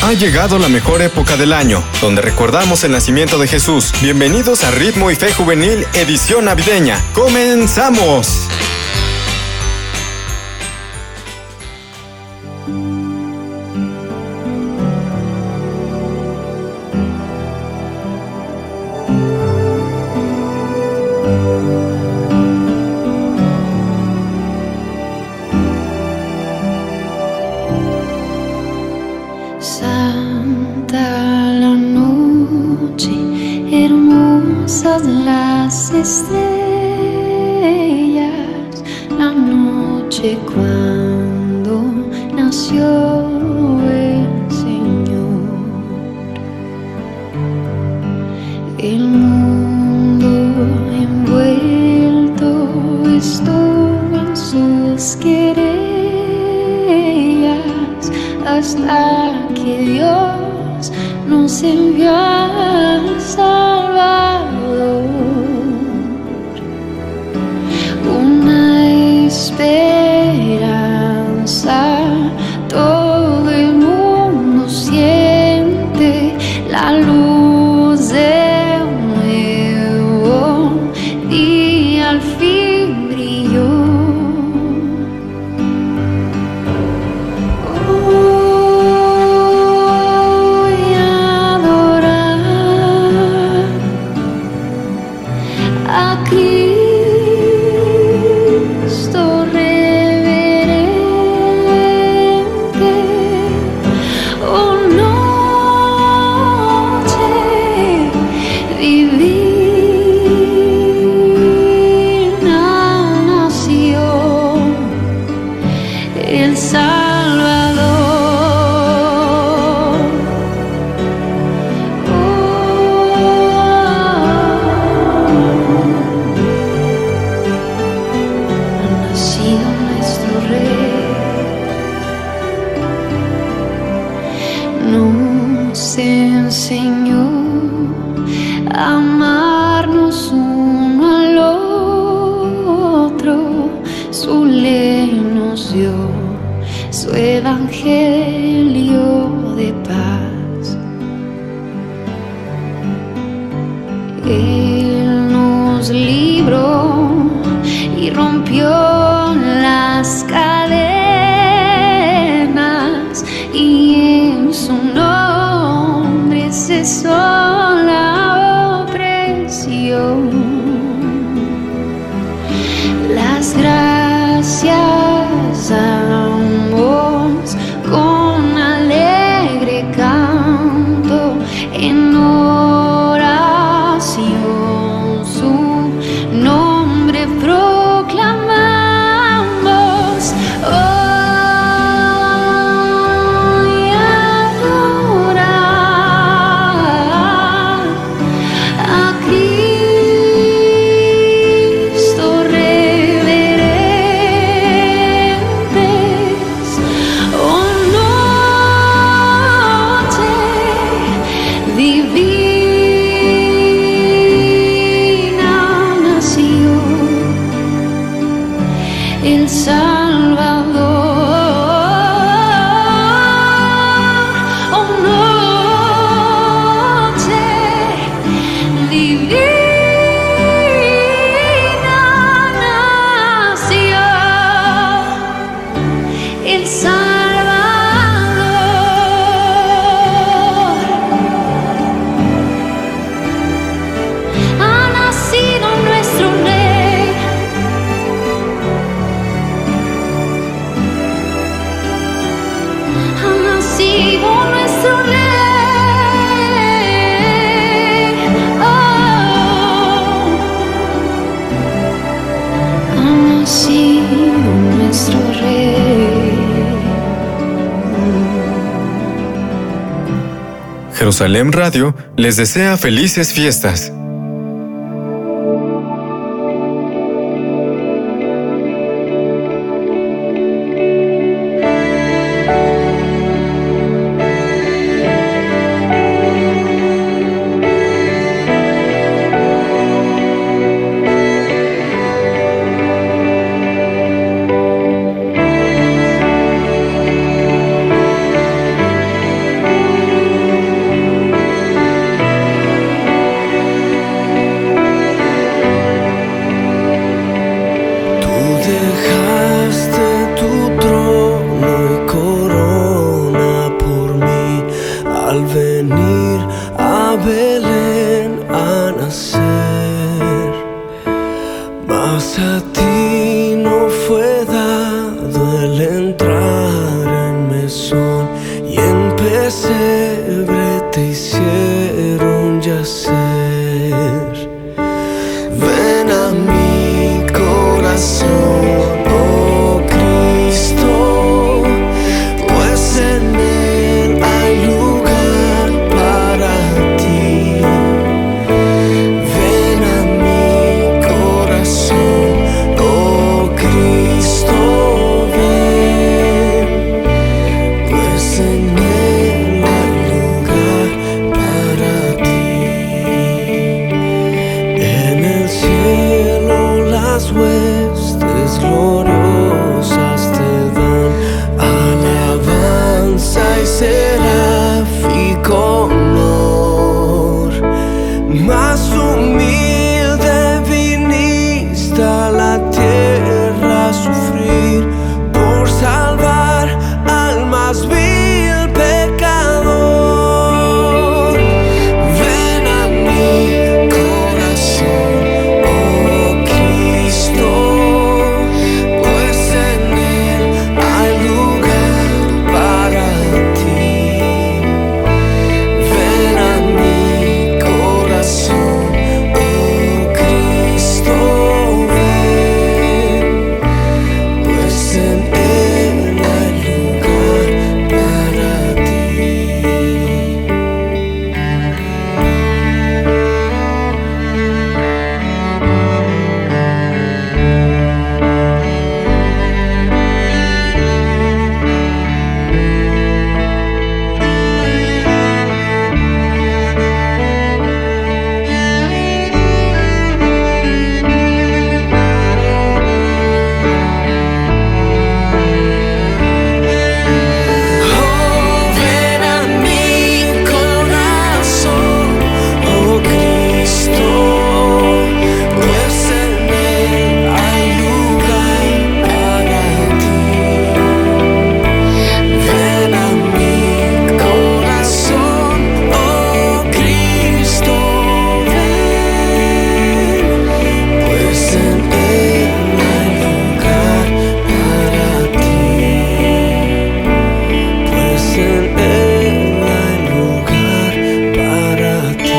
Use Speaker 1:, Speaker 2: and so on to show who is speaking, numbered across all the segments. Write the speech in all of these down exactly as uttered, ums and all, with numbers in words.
Speaker 1: Ha llegado la mejor época del año, donde recordamos el nacimiento de Jesús. Bienvenidos a Ritmo y Fe Juvenil, edición navideña. ¡Comenzamos!
Speaker 2: Las estrellas, la noche cuando nació el Señor, el mundo envuelto estuvo en sus querellas, hasta que Dios nos envió al Salvador. Esperanza, todo el mundo siente la luz de un nuevo día, al fin brilló. Voy a adorar a Cristo. Nos enseñó a amarnos uno al otro, su ley nos dio, su evangelio de paz. Él nos libró y rompió las cadenas, y en su nombre cesó la opresión. Las gracias damos con alegre canto, en oración su nombre proclamamos. Oh, El Salvador, oh noche divina nació, el Salvador, ha nacido nuestro Rey. Ha nacido nuestro Rey, oh, ha nacido nuestro Rey.
Speaker 1: Jerusalén Radio les desea felices fiestas.
Speaker 3: pesebre te hicieron yacer. Ven a mi corazón, oh Cristo, pues en él hay lugar para ti. Ven a mi corazón, oh Cristo, ven, pues en él hay lugar para ti. En el cielo las huestes gloriosas te dan alabanza y seráfico honor. Más humilde viniste a la tierra a sufrir por salvar al más vil pecador. Ven a mi corazón, oh Cristo, pues en él hay lugar para ti. Ven a mi corazón, oh Cristo, ven, pues en él hay lugar para ti. Oh, ven a mi corazón, oh Cristo, pues en él hay lugar para ti. Ven a mi corazón, oh Cristo, ven, pues en él hay lugar para ti. Pues en él hay lugar para ti.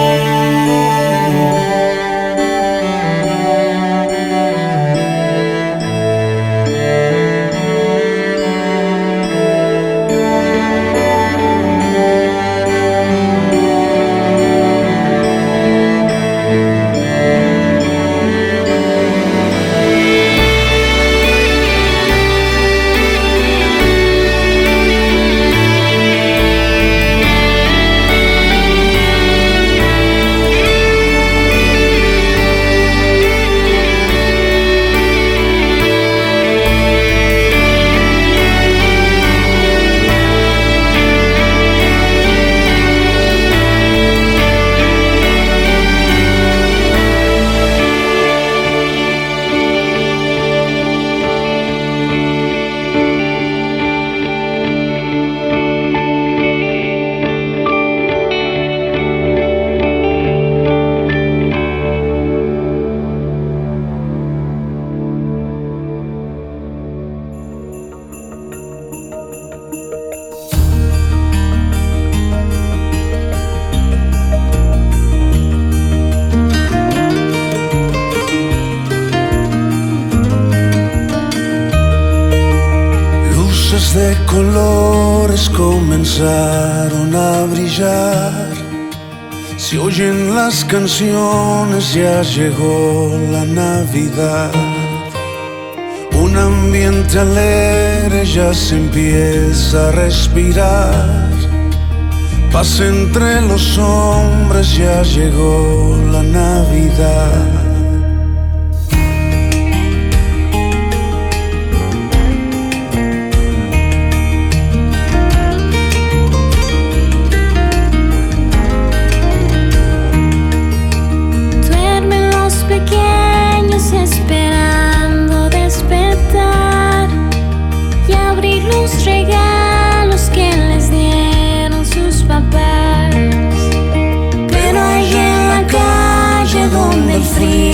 Speaker 3: Luces de colores comenzaron a brillar. Se oyen las canciones, ya llegó la Navidad. Un ambiente alegre ya se empieza a respirar. Paz entre los hombres, ya llegó la Navidad.
Speaker 2: Duermen los pequeños esperando despertar y abrir los regalos que les dieron sus papás. Pero hay en la calle donde el frío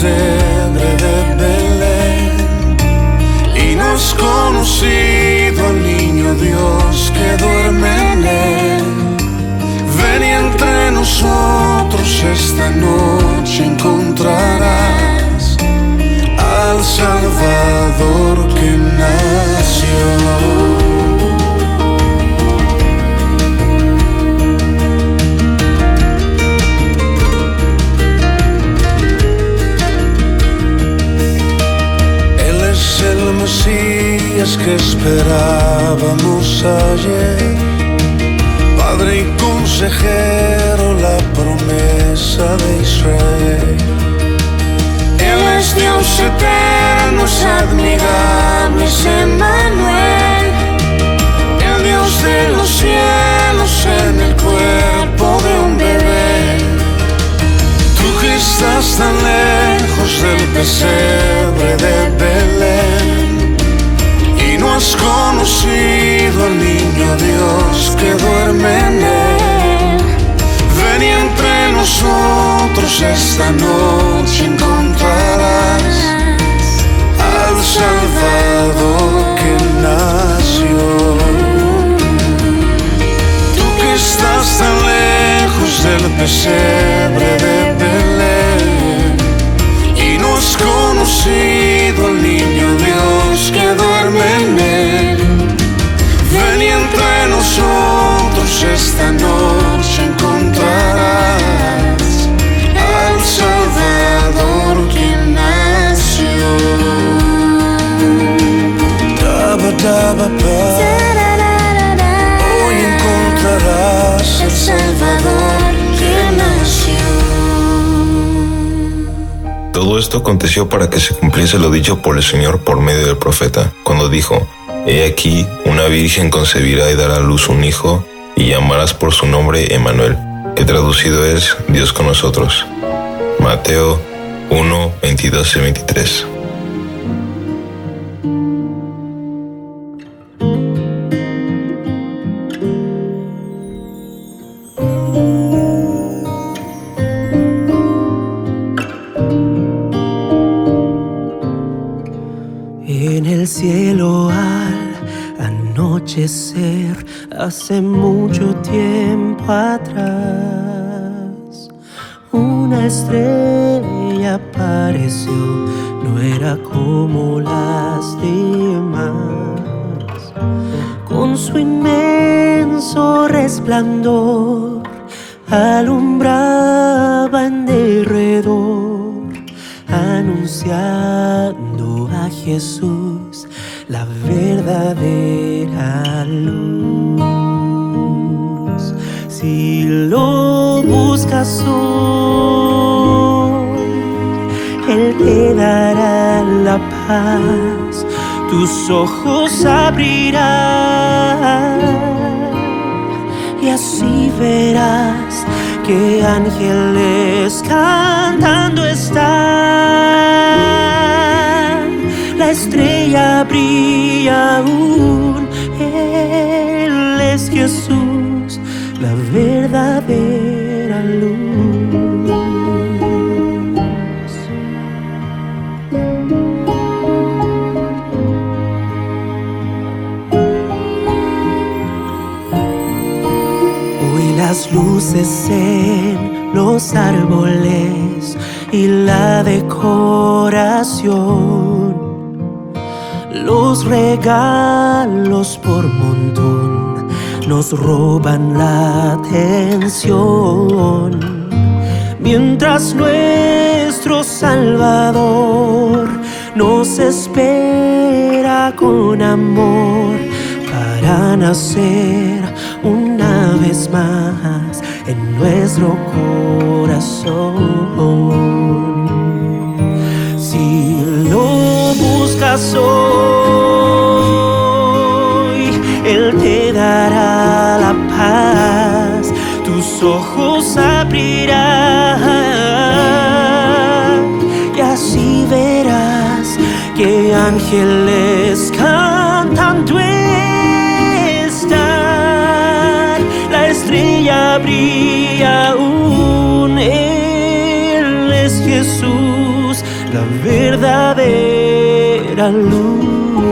Speaker 3: pesebre de Belén y no has conocido al niño Dios que duerme en él. Ven y entre nosotros esta noche encontrarás al Salvador que nació. El Mesías que esperábamos ayer, Padre y consejero, la promesa de Israel. Él es Dios eterno, es admirable, es Emmanuel, el Dios de los cielos en el cuerpo de un bebé. Tú que estás tan lejos del pesebre de Belén y no has conocido al niño Dios que duerme en él. Ven y entre nosotros esta noche encontrarás al Salvador que nació. Tú que estás tan lejos del pesebre de Belén y no has conocido al niño Dios que duerme en él. Ven y entre nosotros esta noche encontrarás al Salvador que nació. Daba, daba, pa. Hoy encontrarás al Salvador que nació.
Speaker 4: Todo esto aconteció para que se cumpliese lo dicho por el Señor por medio del profeta, cuando dijo: He aquí, una virgen concebirá y dará a luz un hijo, y llamarás por su nombre Emmanuel, que traducido es Dios con nosotros. Mateo uno, veintidós y veintitrés.
Speaker 5: En el cielo al anochecer, hace mucho tiempo atrás, una estrella apareció, no era como las demás. Con su inmenso resplandor alumbraba en derredor, anunciando a Jesús la verdadera luz. Si lo buscas hoy, Él te dará la paz, tus ojos abrirá y así verás que ángeles cantando están. La estrella brilla aún, Él es Jesús, la verdadera luz. Hoy las luces en los árboles y la decoración, los regalos por montón nos roban la atención, mientras nuestro Salvador nos espera con amor para nacer una vez más en nuestro corazón. Si lo buscas hoy, Él te dará la paz, tus ojos abrirá y así verás que ángeles cantando están. La estrella brilla aún, Él es Jesús, la verdadera luz.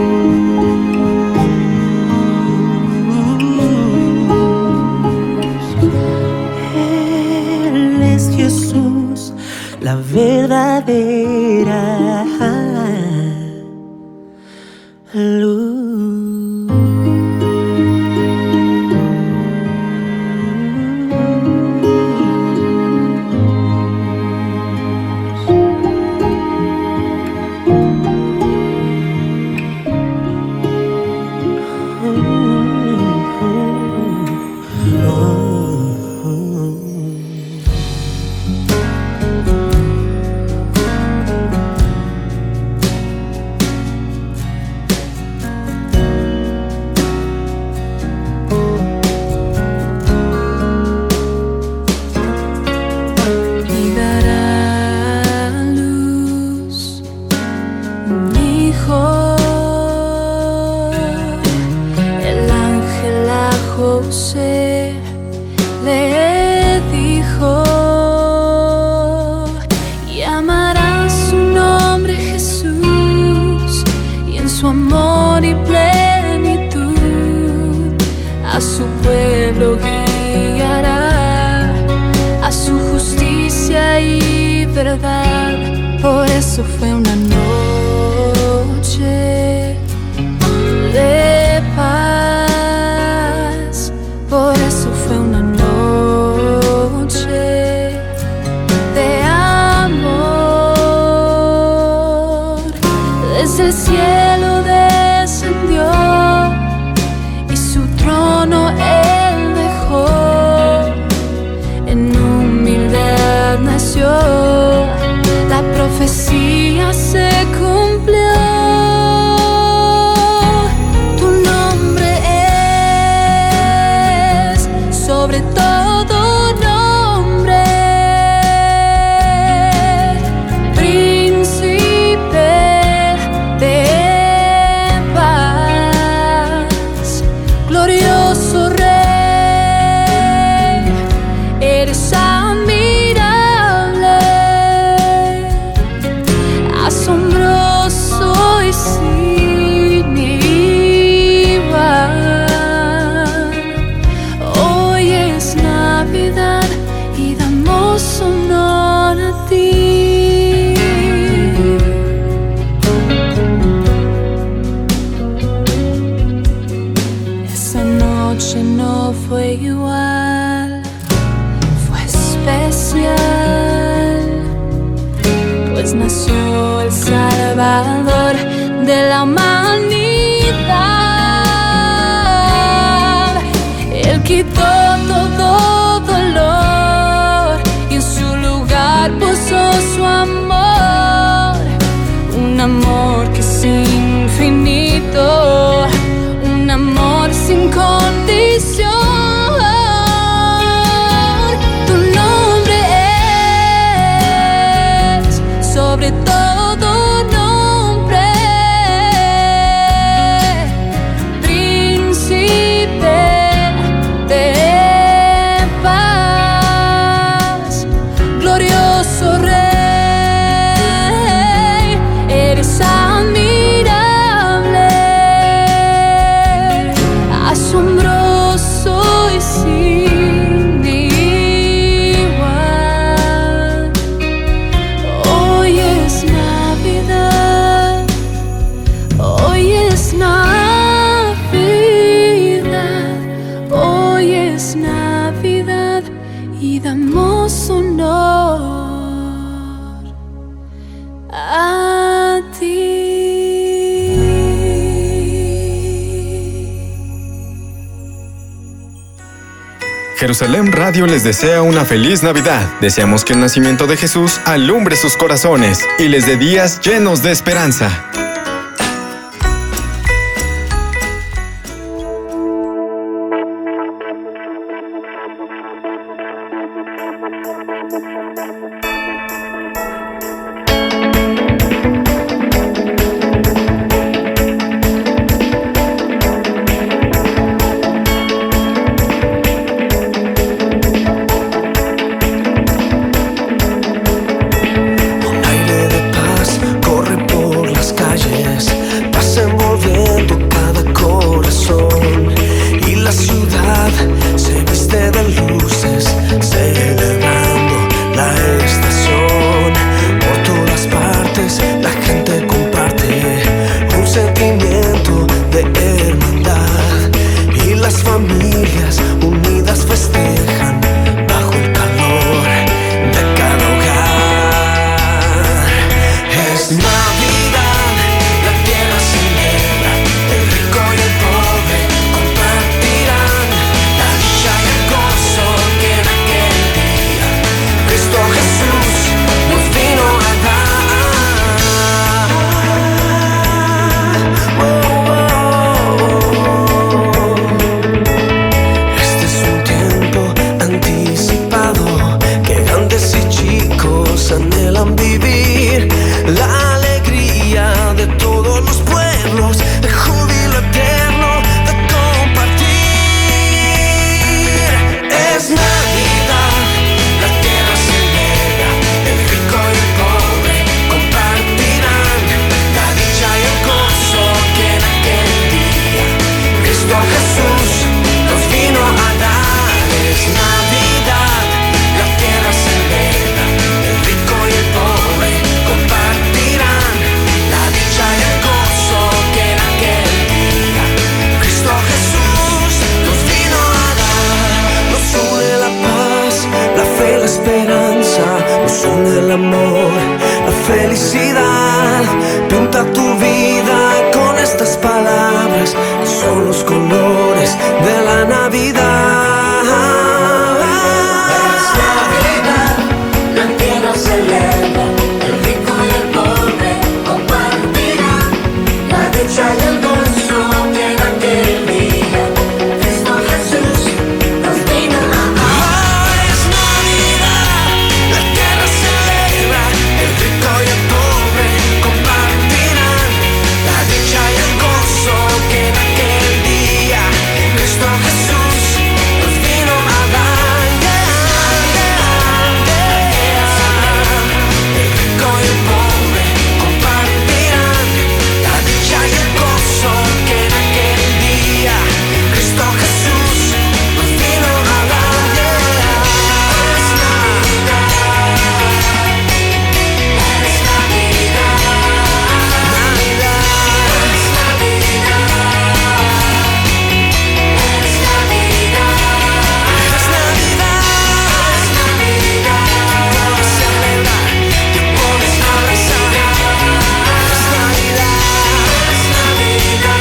Speaker 5: Él es Jesús, la verdadera luz.
Speaker 2: Por eso fue una noche de paz. Por eso fue una noche de amor. Desde el cielo descendió y su trono él dejó. En humildad nació. La profecía se cumplió. Tu nombre es sobre todo nombre, príncipe de paz, glorioso rey, eres admirable, asombroso y sin igual. Hoy es Navidad y damos honor a ti. Esa noche no fue igual, fue especial, pues nació el Salvador de la humanidad. Él quitó todo dolor y en su lugar puso su amor, un amor que es infinito, un amor sin condición. Tu nombre es sobre todo nombre, príncipe de paz, glorioso rey, eres admirable, asombroso y sin igual. Hoy es Navidad, hoy es Navidad, hoy es Navidad y damos honor a ti.
Speaker 1: Jerusalén Radio les desea una feliz Navidad. Deseamos que el nacimiento de Jesús alumbre sus corazones y les dé días llenos de esperanza.
Speaker 3: Un aire de paz
Speaker 6: esperanza, noción del amor, la felicidad. Pinta tu vida con estas palabras, que son los colores de la Navidad.
Speaker 7: Es Navidad, la tierra celebra, el rico y el pobre compartirán la dicha y el gozo que en aquel día Cristo Jesús nos vino a dar.
Speaker 6: Es Navidad, la tierra celebra, el rico y el pobre compartirán la dicha y el gozo que en aquel día Cristo Jesús nos vino a dar. El rico y el pobre compartirán la dicha y el gozo que en aquel día Cristo Jesús nos vino a dar. Es Navidad,
Speaker 7: Es Navidad,
Speaker 6: Navidad,
Speaker 7: es Navidad, es Navidad,
Speaker 6: es Navidad,
Speaker 7: es Navidad,
Speaker 6: por celebrar, que puedes abrazar. Es Navidad,
Speaker 7: es Navidad,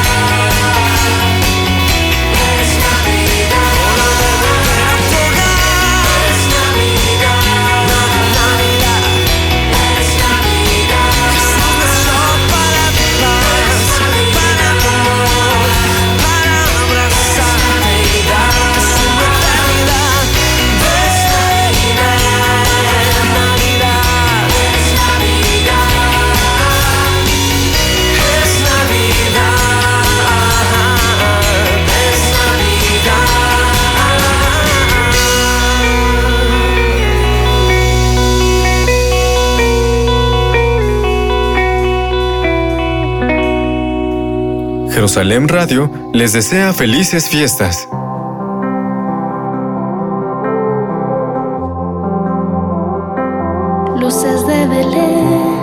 Speaker 7: es Navidad,
Speaker 6: hora de volver a tu hogar.
Speaker 7: es Navidad,
Speaker 6: Navidad,
Speaker 7: es Navidad,
Speaker 6: Jesús nació para tu paz, para tu amor, para abrazarte y darte su eternidad. Es Navidad, Navidad,
Speaker 7: es Navidad,
Speaker 6: es Navidad, es
Speaker 1: Navidad. Jerusalén Radio les desea felices fiestas.
Speaker 2: Luces de Belén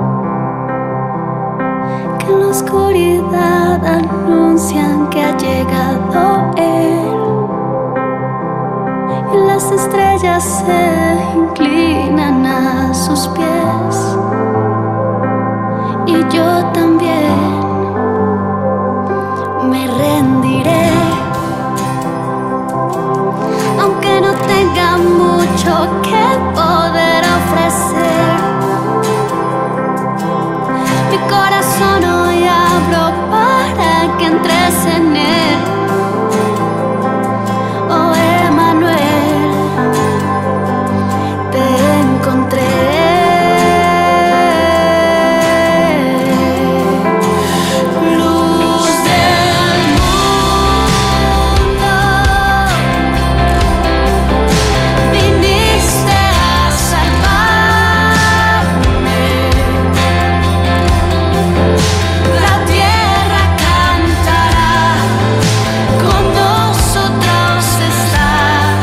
Speaker 2: que en la oscuridad anuncian que ha llegado Él, y las estrellas se inclinan a sus pies, y yo también me rendiré, aunque no tenga mucho que poder ofrecer. Mi corazón hoy abro para que entres en él. Oh Emmanuel, te encontré. Luz del mundo, viniste a salvarme. La tierra cantará, con nosotros estás,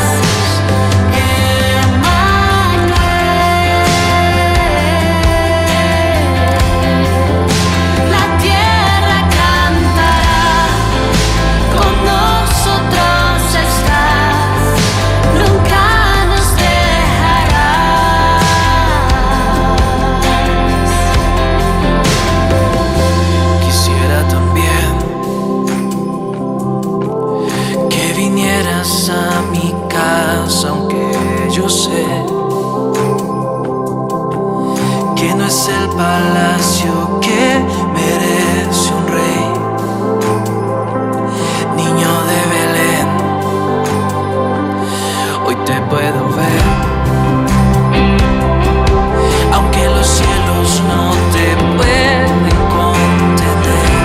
Speaker 2: Emmanuel. La tierra cantará, con nosotros estás, nunca nos dejarás.
Speaker 6: Quisiera también que vinieras a mi casa, aunque yo sé que no es el palacio que merece un rey. Niño de Belén, hoy te puedo ver, aunque los cielos no te pueden contener.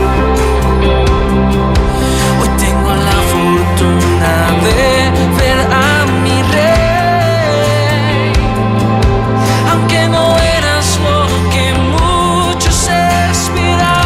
Speaker 6: Hoy tengo la fortuna de ver a mi rey, aunque no eras lo que muchos esperaban.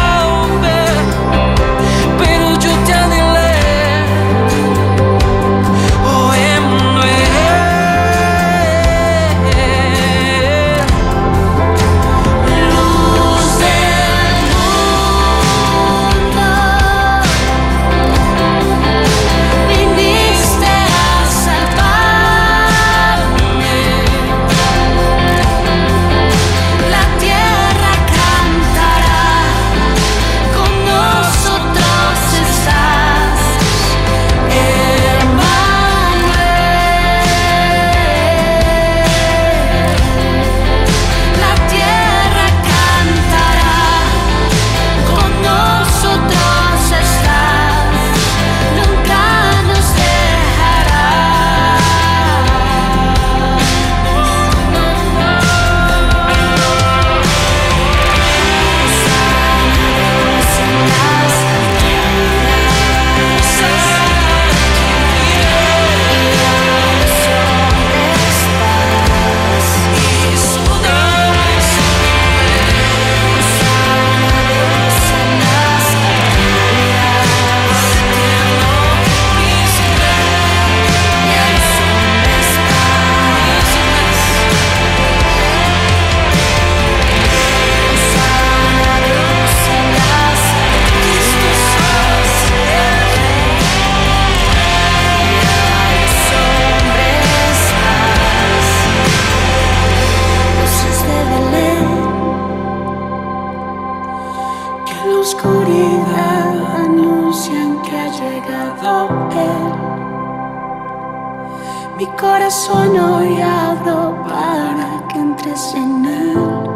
Speaker 2: Mi corazón hoy abro para que entres en él.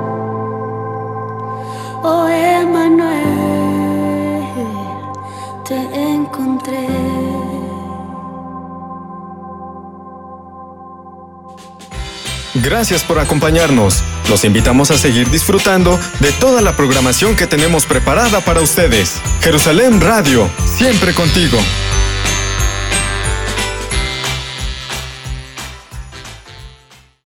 Speaker 2: Oh, Emmanuel, te encontré.
Speaker 1: Gracias por acompañarnos. Los invitamos a seguir disfrutando de toda la programación que tenemos preparada para ustedes. Jerusalén Radio, siempre contigo.